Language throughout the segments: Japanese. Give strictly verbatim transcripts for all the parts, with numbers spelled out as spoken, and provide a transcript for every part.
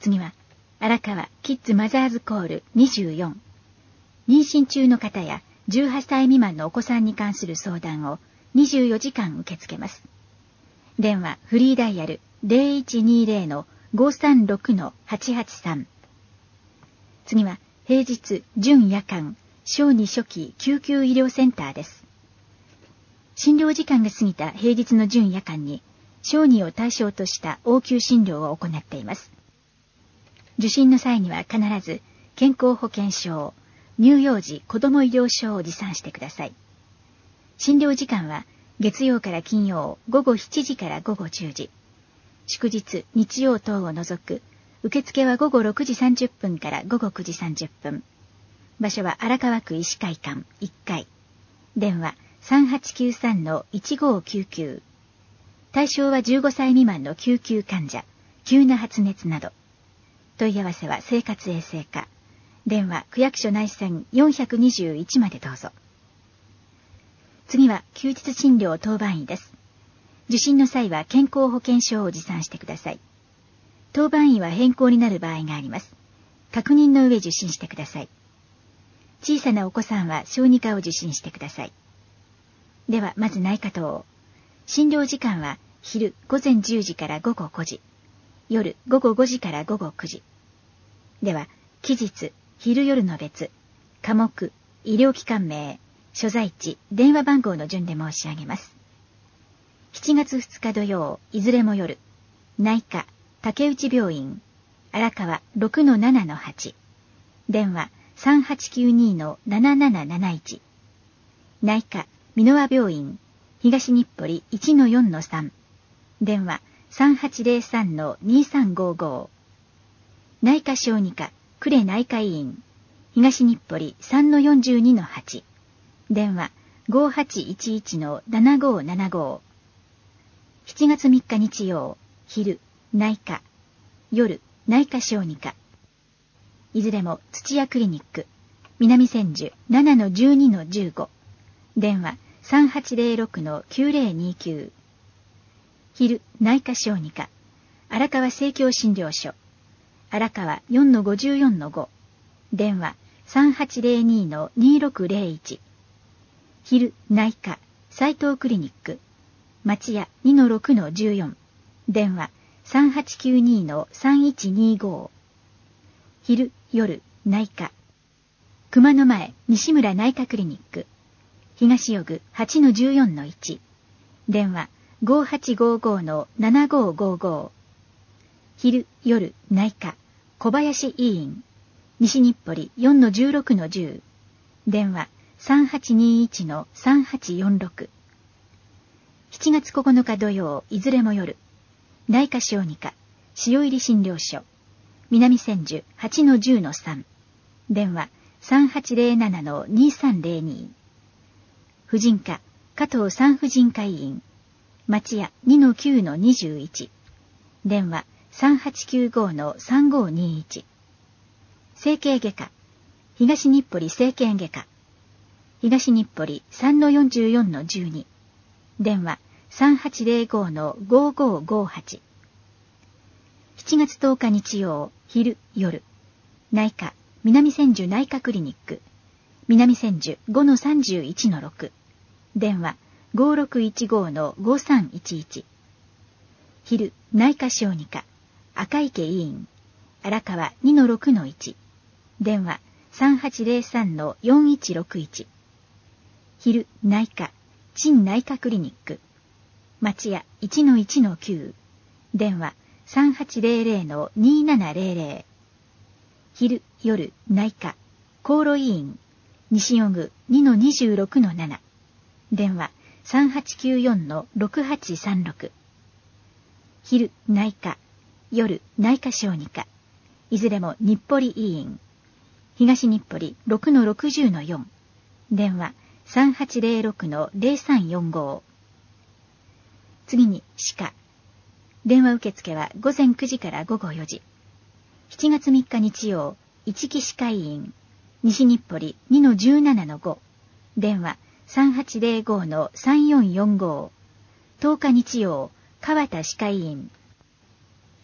次は、荒川キッズマザーズコールにじゅうよん。妊娠中の方やじゅうはっさい未満のお子さんに関する相談をにじゅうよじかん受け付けます。電話フリーダイヤル ゼロいちにゼロ ごさんろく はちはちさん。次は平日準夜間小児初期救急医療センターです。診療時間が過ぎた平日の準夜間に小児を対象とした応急診療を行っています。受診の際には必ず健康保険証、乳幼児子ども医療証を持参してください。診療時間は月曜から金曜午後しちじから午後じゅうじ、祝日日曜等を除く受付は午後ろくじさんじゅっぷんから午後くじさんじゅっぷん。場所は荒川区医師会館いっかい。電話 さんはちきゅうさんのいちごきゅうきゅう。対象はじゅうごさい未満の救急患者、急な発熱など。問い合わせは生活衛生課。電話区役所内線よんひゃくにじゅういちまでどうぞ。次は休日診療当番医です。受診の際は健康保険証を持参してください。当番医は変更になる場合があります。確認の上受診してください。小さなお子さんは小児科を受診してください。ではまず内科等。診療時間は昼ごぜんじゅうじから午後ごじ、夜午後ごじから午後くじ。では期日、昼夜の別、科目、医療機関名、所在地、電話番号の順で申し上げます。しちがつふつか土曜、いずれも夜、内科、竹内病院、荒川 ろくのななのはち、電話 さんはちきゅうにのなななななないち、内科、箕輪病院、東日暮里 いちのよんのさん、電話 さんはちゼロさんのにさんごご、内科小児科、呉内科医院、東日暮里 さんのよんじゅうにのはち、電話 ごはちいちいちのななごななご。しちがつみっか日曜、昼、内科、夜、内科小児科。いずれも土屋クリニック、南千住 ななのじゅうにのじゅうご、電話 さんはちゼロろくのきゅうゼロにきゅう。昼、内科小児科、荒川生協診療所、荒川 よんのごじゅうよんのご、電話 さんはちゼロにのにろくゼロいち。昼、内科、斉藤クリニック、町屋 にのろくのじゅうよん、電話 さんはちきゅうにのさんいちにご。昼、夜、内科、熊野前西村内科クリニック、東予具 はちのじゅうよんのいち、電話 ごはちごごのななごごご。昼、夜、内科、小林医院、西日暮里 よんのじゅうろくのじゅう、電話 さんはちにいちのさんはちよんろく。しちがつここのか土曜、いずれも夜、内科小児科、塩入診療所、南千住 はちのじゅうのさん、電話 さんはちゼロななのにさんゼロに。婦人科、加藤産婦人科医院、町屋 にのきゅうのにじゅういち、電話 さんはちきゅうごのさんごにいち。整形外科、東日暮里整形外科、東日暮里 さんのよんじゅうよんのじゅうに、電話 さんはちゼロごのごごごはち。しちがつとおか日曜、昼、夜、内科、南千住内科クリニック、南千住 ごのさんじゅういちのろく、電話 ごろくいちごのごさんいちいち。昼、内科小児科、赤池医院、荒川 にのろくのいち、電話 さんはちゼロさんのよんいちろくいち。昼、内科、陳内科クリニック、町屋 いちのいちのきゅう、電話 さんはちゼロゼロのにななゼロゼロ。昼、夜、内科、厚労医院、西予具 にのにじゅうろくのなな、電話 さんはちきゅうよんのろくはちさんろく。昼、内科、夜、内科小児科、いずれも日暮里医院、東日暮里 ろくのろくじゅうのよん、電話 さんはちゼロろくのゼロさんよんご。次に歯科。電話受付はごぜんくじからごごよじ。しちがつみっか日曜、一木歯科医院、西日暮里 にのじゅうななのご、電話 さんはちゼロごのさんよんよんご。とおか日曜、川田歯科医院、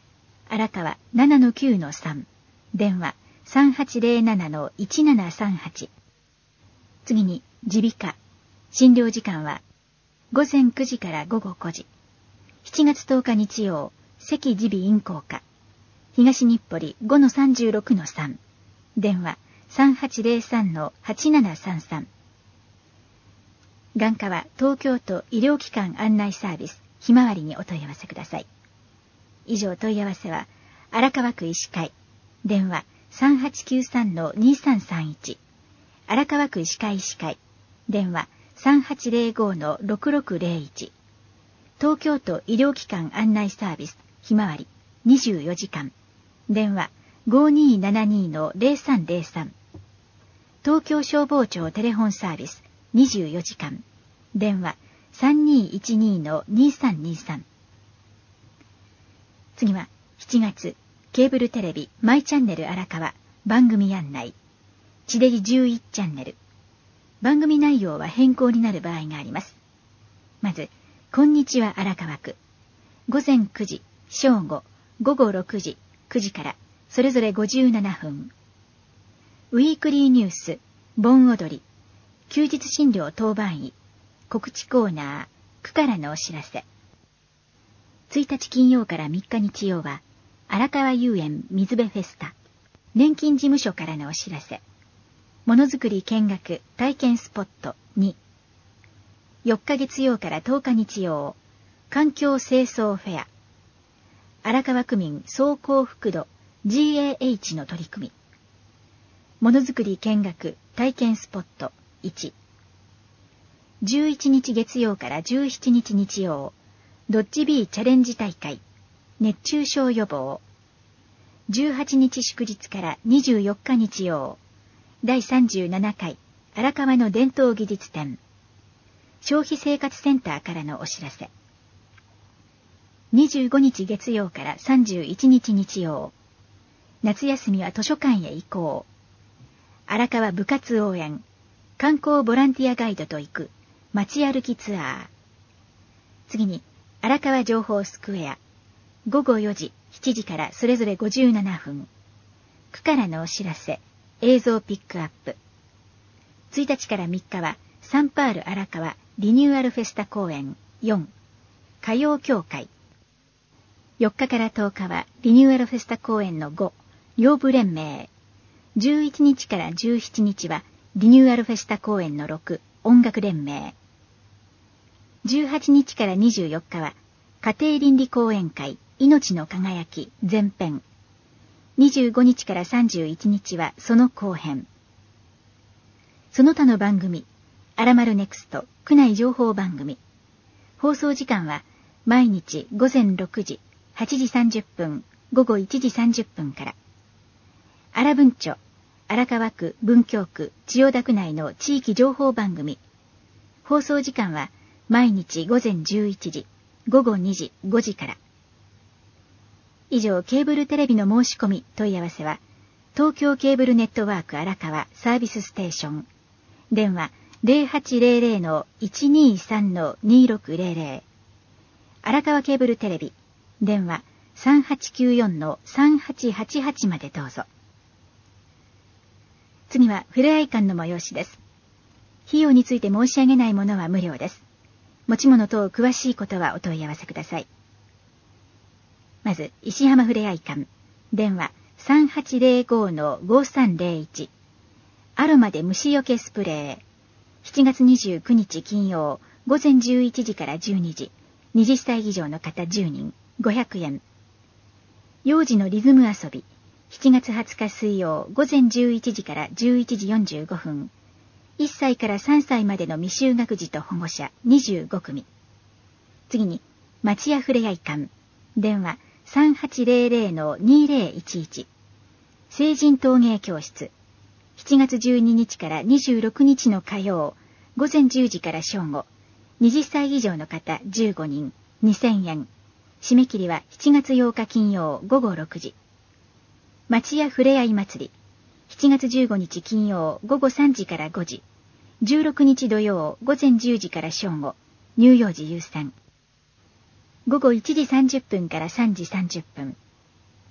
荒川 ななのきゅうのさん、電話 さんはちゼロななのいちななさんはち。次に耳鼻科。診療時間は午前くじから午後ごじ。しちがつとおか日曜、関耳鼻咽喉科。東日暮里 ごのさんじゅうろくのさん、電話 さんはちゼロさんのはちななさんさん。眼科は東京都医療機関案内サービスひまわりにお問い合わせください。以上問い合わせは荒川区医師会、電話 さんはちきゅうさんのにさんさんいち、荒川区医師会医師会、電話 さんはちゼロごのろくろくゼロいち、東京都医療機関案内サービスひまわりにじゅうよじかん、電話 ごにーななにのゼロさんゼロさん、東京消防庁テレホンサービスにじゅうよじかん、電話 さんにーいちにのにさんにさん。次はしちがつ、ケーブルテレビマイチャンネル荒川番組案内、地デジじゅういちチャンネル。番組内容は変更になる場合があります。まず、こんにちは荒川区。午前くじ、正午、午後ろくじ、くじからそれぞれごじゅうななふん。ウィークリーニュース、盆踊り、休日診療当番医、告知コーナー、区からのお知らせ。ついたち金曜からみっか日曜は、荒川遊園水辺フェスタ、年金事務所からのお知らせ。ものづくり見学体験スポットに。よっか月曜からとおか日曜、環境清掃フェア。荒川区民総幸福度 ジーエーエイチ の取り組み。ものづくり見学体験スポットいち。じゅういちにち月曜からじゅうしちにち日曜、ドッジビーチャレンジ大会、熱中症予防。じゅうはちにち祝日からにじゅうよっか日曜、だいさんじゅうななかい荒川の伝統技術展。消費生活センターからのお知らせ。にじゅうごにち月曜からさんじゅういちにち日曜、夏休みは図書館へ行こう。荒川部活応援、観光ボランティアガイドと行く街歩きツアー。次に荒川情報スクエア、ごごよじ、しちじからそれぞれごじゅうななふん。区からのお知らせ、映像ピックアップ。ついたちからみっかはサンパール荒川リニューアルフェスタ公演よん、歌謡協会。よっかからとおかはリニューアルフェスタ公演のご、両部連盟。じゅういちにちからじゅうしちにちはリニューアルフェスタ公演のろく、音楽連盟。じゅうはちにちからにじゅうよっかは家庭倫理講演会命の輝き前編。にじゅうごにちからさんじゅういちにちはその後編。その他の番組、アラマルネクスト区内情報番組。放送時間は毎日午前ろくじ、はちじさんじゅっぷん、午後いちじさんじゅっぷんから。荒文町、荒川区文京区千代田区内の地域情報番組。放送時間は毎日午前じゅういちじ、午後にじ、ごじから。以上、ケーブルテレビの申し込み問い合わせは東京ケーブルネットワーク荒川サービスステーション、電話 ゼロはちゼロゼロのいちにさんのにろくゼロゼロ、荒川ケーブルテレビ、電話 さんはちきゅうよんのさんはちはちはち までどうぞ。次はふれあい館の催しです。費用について申し上げないものは無料です。持ち物等詳しいことはお問い合わせください。まず、石浜ふれあい館、電話 さんはちゼロごのごさんゼロいち、アロマで虫除けスプレー。しちがつにじゅうくにち金曜、午前じゅういちじからじゅうにじ、はたち以上の方じゅうにん、ごひゃくえん。幼児のリズム遊び、しちがつはつか水曜、午前じゅういちじからじゅういちじよんじゅうごふん。いっさいからさんさいまでの未就学児と保護者にじゅうごくみ。次に、町屋ふれあい館、電話 さんはちゼロゼロのにゼロいちいち、成人陶芸教室。しちがつじゅうににちからにじゅうろくにちの火曜、午前じゅうじから正午、はたち以上の方じゅうごにん、にせんえん。締め切りはしちがつようか金曜午後ろくじ。町屋ふれあい祭り。しちがつじゅうごにち金曜午後さんじからごじ。じゅうろくにち土曜午前じゅうじから正午、乳幼児優先。午後いちじさんじゅっぷんからさんじさんじゅっぷん。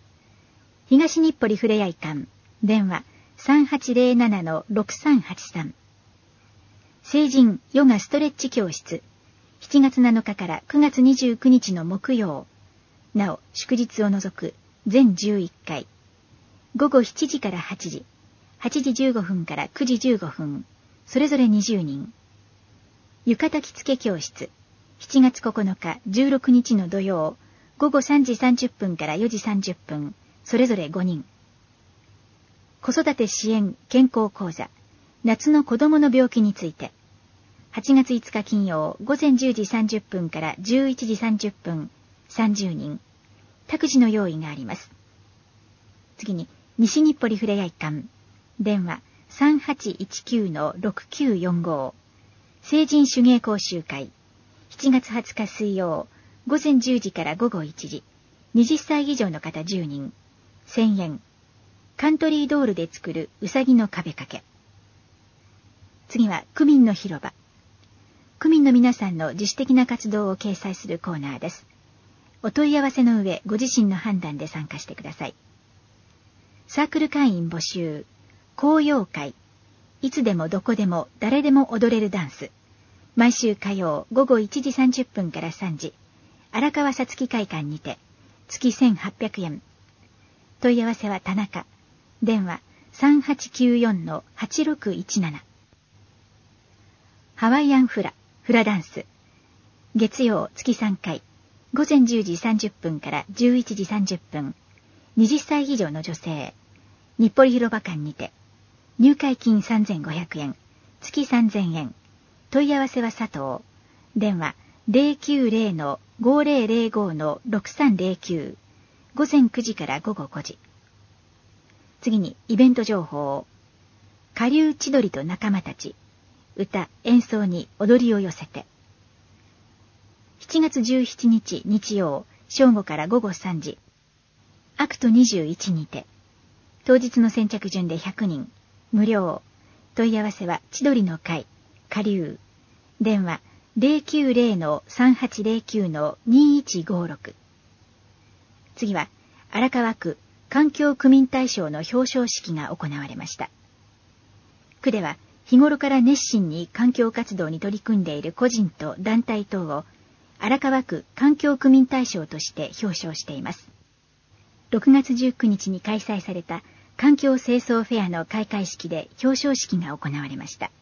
東日暮里ふれあい館、電話 さんはちゼロななのろくさんはちさん。成人ヨガストレッチ教室、しちがつなのかからくがつにじゅうくにちの木曜、なお祝日を除く全じゅういっかい、ごごしちじからはちじ、はちじじゅうごふんからくじじゅうごふん、それぞれにじゅうにん。浴衣着付け教室、しちがつここのかじゅうろくにちの土曜、ごごさんじさんじゅっぷんからよじさんじゅっぷん、それぞれごにん。子育て支援健康講座、夏の子供の病気について、はちがついつか金曜、ごぜんじゅうじさんじゅっぷんからじゅういちじさんじゅっぷん、さんじゅうにん。託児の用意があります。次に、西日暮里ふれあい館、電話 さんはちいちきゅうのろくきゅうよんご。成人手芸講習会、しちがつはつか水曜、ごぜんじゅうじからごごいちじ、はたち以上の方じゅうにん、せんえん。カントリードールで作るうさぎの壁掛け。次は、区民の広場。区民の皆さんの自主的な活動を掲載するコーナーです。お問い合わせの上、ご自身の判断で参加してください。サークル会員募集、紅葉会、いつでもどこでも誰でも踊れるダンス。毎週火曜ごごいちじさんじゅっぷんからさんじ、荒川さつき会館にて、月せんはっぴゃくえん。問い合わせは田中。電話 さんはちきゅうよんのはちろくいちなな。ハワイアンフラ、フラダンス。月曜月さんかい、ごぜんじゅうじさんじゅっぷんからじゅういちじさんじゅっぷん。はたち以上の女性。日暮里広場館にて。入会金さんぜんごひゃくえん。月さんぜんえん。問い合わせは佐藤。電話 ゼロきゅうゼロのごぜろゼロごのろくさんゼロきゅう。ごぜんくじからごごごじ。次にイベント情報。下流千鳥と仲間たち。歌、演奏に踊りを寄せて。しちがつじゅうしちにち日曜、正午からごごさんじ。アクトにじゅういちにて。当日の先着順でひゃくにん。無料。問い合わせは千鳥の会、下流。電話ゼロきゅうゼロのさんはちゼロきゅうのにいちごろく。次は荒川区環境区民大賞の表彰式が行われました。区では日頃から熱心に環境活動に取り組んでいる個人と団体等を荒川区環境区民大賞として表彰しています。ろくがつじゅうくにちに開催された環境清掃フェアの開会式で表彰式が行われました。